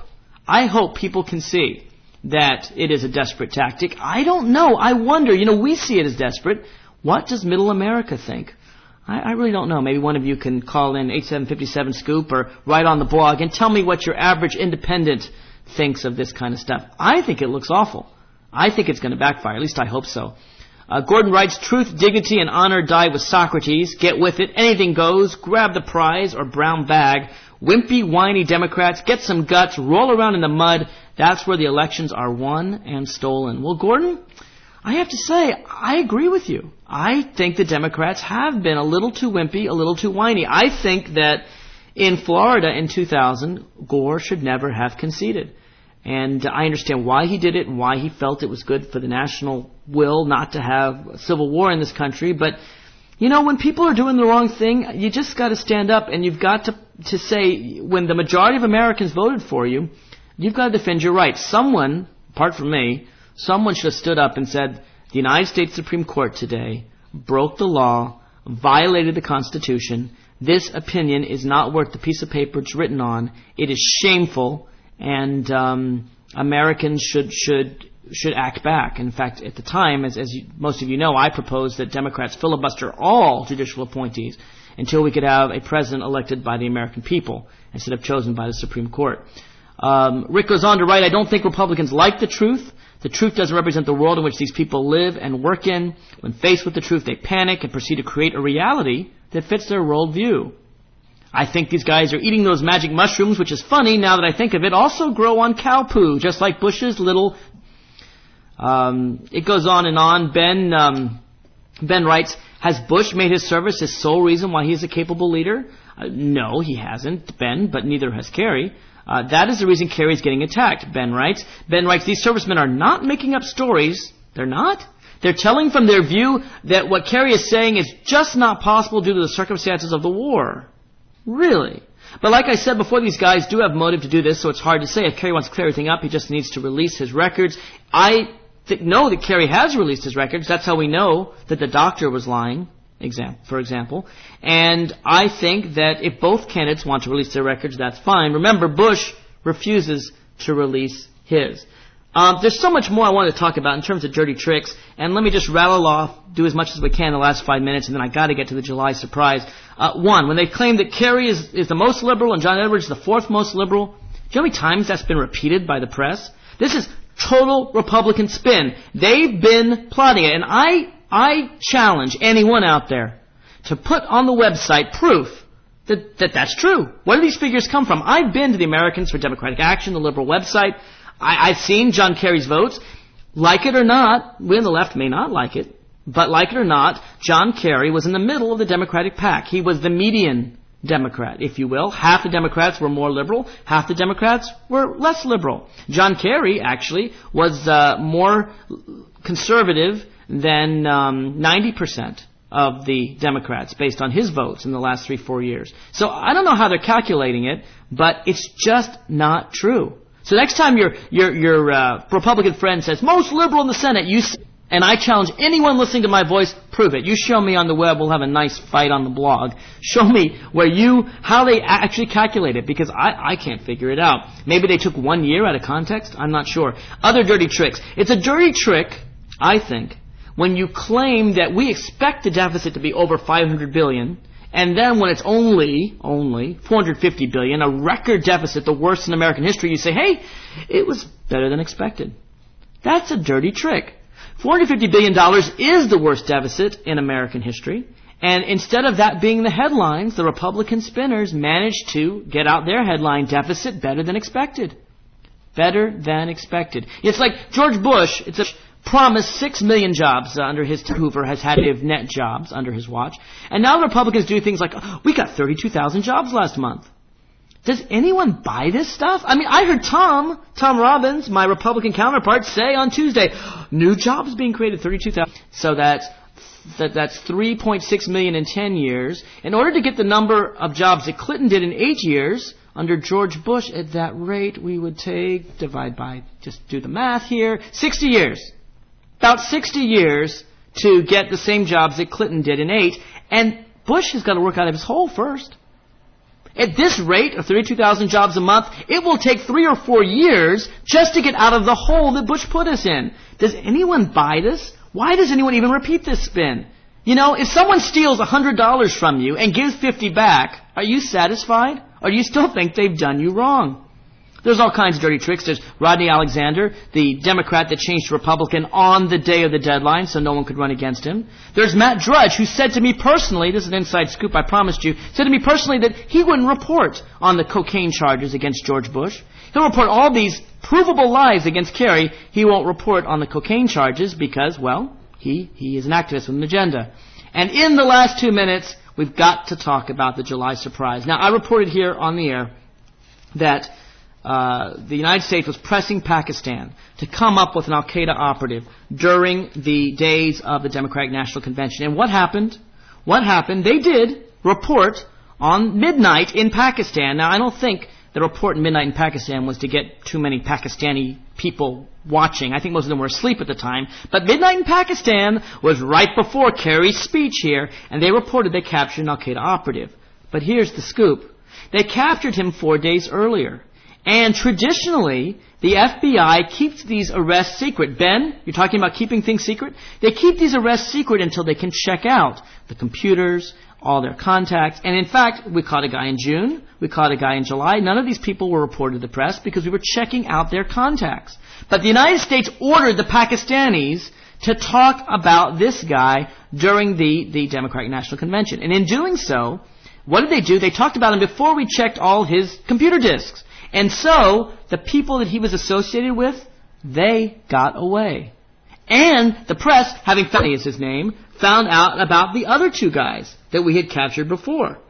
hope people can see that it is a desperate tactic. I don't know. I wonder, we see it as desperate. What does Middle America think? I really don't know. Maybe one of you can call in 8757-SCOOP or write on the blog and tell me what your average independent thinks of this kind of stuff. I think it looks awful. I think it's going to backfire. At least I hope so. Gordon writes, truth, dignity, and honor die with Socrates. Get with it. Anything goes. Grab the prize or brown bag. Wimpy, whiny Democrats. Get some guts. Roll around in the mud. That's where the elections are won and stolen. Well, Gordon, I have to say, I agree with you. I think the Democrats have been a little too wimpy, a little too whiny. I think that in Florida in 2000, Gore should never have conceded. And I understand why he did it and why he felt it was good for the national will not to have a civil war in this country. But, when people are doing the wrong thing, you just got to stand up and you've got to say, when the majority of Americans voted for you, you've got to defend your rights. Someone, apart from me, someone should have stood up and said, the United States Supreme Court today broke the law, violated the Constitution. This opinion is not worth the piece of paper it's written on. It is shameful, and Americans should act back. In fact, at the time, as most of you know, I proposed that Democrats filibuster all judicial appointees until we could have a president elected by the American people instead of chosen by the Supreme Court. Rick goes on to write, I don't think Republicans like the truth. The truth doesn't represent the world in which these people live and work in. When faced with the truth, they panic and proceed to create a reality that fits their worldview. I think these guys are eating those magic mushrooms, which is funny now that I think of it, also grow on cow poo, just like Bush's little... it goes on and on. Ben writes, has Bush made his service his sole reason why he is a capable leader? No, he hasn't, Ben, but neither has Kerry. That is the reason Kerry's getting attacked, Ben writes. Ben writes, these servicemen are not making up stories. They're not. They're telling from their view that what Kerry is saying is just not possible due to the circumstances of the war. Really? But like I said before, these guys do have motive to do this, so it's hard to say. If Kerry wants to clear everything up, he just needs to release his records. I know that Kerry has released his records. That's how we know that the doctor was lying, for example. And I think that if both candidates want to release their records, that's fine. Remember, Bush refuses to release his. There's so much more I want to talk about in terms of dirty tricks, and let me just rattle off, do as much as we can in the last 5 minutes, and then I got to get to the July surprise. One, when they claim that Kerry is the most liberal and John Edwards the fourth most liberal, do you know how many times that's been repeated by the press? This is total Republican spin. They've been plotting it, and I challenge anyone out there to put on the website proof that that's true. Where do these figures come from? I've been to the Americans for Democratic Action, the liberal website. I've seen John Kerry's votes. Like it or not, we on the left may not like it, but like it or not, John Kerry was in the middle of the Democratic pack. He was the median Democrat, if you will. Half the Democrats were more liberal, half the Democrats were less liberal. John Kerry, actually, was more conservative than 90% of the Democrats based on his votes in the last 3-4 years. So I don't know how they're calculating it, but it's just not true. So next time your Republican friend says, most liberal in the Senate, and I challenge anyone listening to my voice, prove it. You show me on the web, we'll have a nice fight on the blog. Show me how they actually calculate it, because I can't figure it out. Maybe they took 1 year out of context, I'm not sure. Other dirty tricks. It's a dirty trick, I think, when you claim that we expect the deficit to be over $500 billion, and then when it's only $450 billion, a record deficit, the worst in American history, you say, hey, it was better than expected. That's a dirty trick. $450 billion is the worst deficit in American history. And instead of that being the headlines, the Republican spinners managed to get out their headline, deficit better than expected. Better than expected. It's like George Bush, promised 6 million jobs under his Hoover, has had net jobs under his watch. And now the Republicans do things like, we got 32,000 jobs last month. Does anyone buy this stuff? I mean, I heard Tom Robbins, my Republican counterpart, say on Tuesday, new jobs being created, 32,000. So that's 3.6 million in 10 years. In order to get the number of jobs that Clinton did in 8 years, under George Bush, at that rate, we would divide by, just do the math here, 60 years. About 60 years to get the same jobs that Clinton did in 8. And Bush has got to work out of his hole first. At this rate of 32,000 jobs a month, it will take 3 or 4 years just to get out of the hole that Bush put us in. Does anyone buy this? Why does anyone even repeat this spin? You know, if someone steals $100 from you and gives 50 back, are you satisfied? Or do you still think they've done you wrong? There's all kinds of dirty tricks. There's Rodney Alexander, the Democrat that changed to Republican on the day of the deadline so no one could run against him. There's Matt Drudge, who said to me personally, this is an inside scoop, I promised you, said to me personally that he wouldn't report on the cocaine charges against George Bush. He'll report all these provable lies against Kerry. He won't report on the cocaine charges because, well, he is an activist with an agenda. And in the last 2 minutes, we've got to talk about the July surprise. Now, I reported here on the air that the United States was pressing Pakistan to come up with an al-Qaeda operative during the days of the Democratic National Convention. And what happened? They did report on midnight in Pakistan. Now, I don't think the report in midnight in Pakistan was to get too many Pakistani people watching. I think most of them were asleep at the time. But midnight in Pakistan was right before Kerry's speech here, and they reported they captured an al-Qaeda operative. But here's the scoop. They captured him 4 days earlier. And traditionally, the FBI keeps these arrests secret. Ben, you're talking about keeping things secret? They keep these arrests secret until they can check out the computers, all their contacts. And in fact, we caught a guy in June. We caught a guy in July. None of these people were reported to the press because we were checking out their contacts. But the United States ordered the Pakistanis to talk about this guy during the Democratic National Convention. And in doing so, what did they do? They talked about him before we checked all his computer disks. And so, the people that he was associated with, they got away. And the press, having found is his name, found out about the other 2 guys that we had captured before.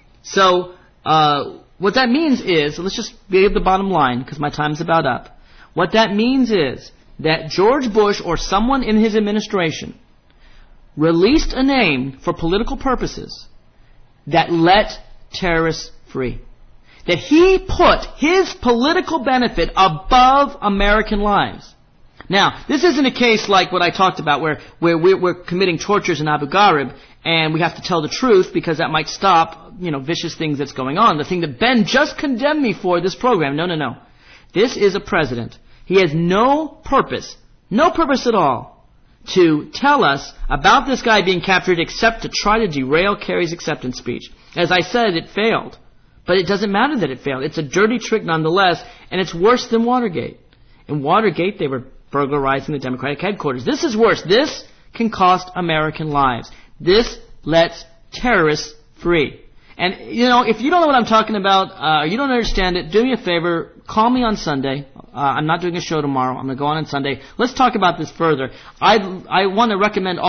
So, what that means is, let's just get the bottom line, because my time's about up. What that means is that George Bush or someone in his administration released a name for political purposes that let terrorists free. That he put his political benefit above American lives. Now, this isn't a case like what I talked about where we're committing tortures in Abu Ghraib and we have to tell the truth because that might stop, vicious things that's going on. The thing that Ben just condemned me for this program. No. This is a president. He has no purpose at all to tell us about this guy being captured except to try to derail Kerry's acceptance speech. As I said, it failed. But it doesn't matter that it failed. It's a dirty trick nonetheless, and it's worse than Watergate. In Watergate, they were burglarizing the Democratic headquarters. This is worse. This can cost American lives. This lets terrorists free. And, if you don't know what I'm talking about, or you don't understand it, do me a favor, call me on Sunday. I'm not doing a show tomorrow. I'm going to go on Sunday. Let's talk about this further. I want to recommend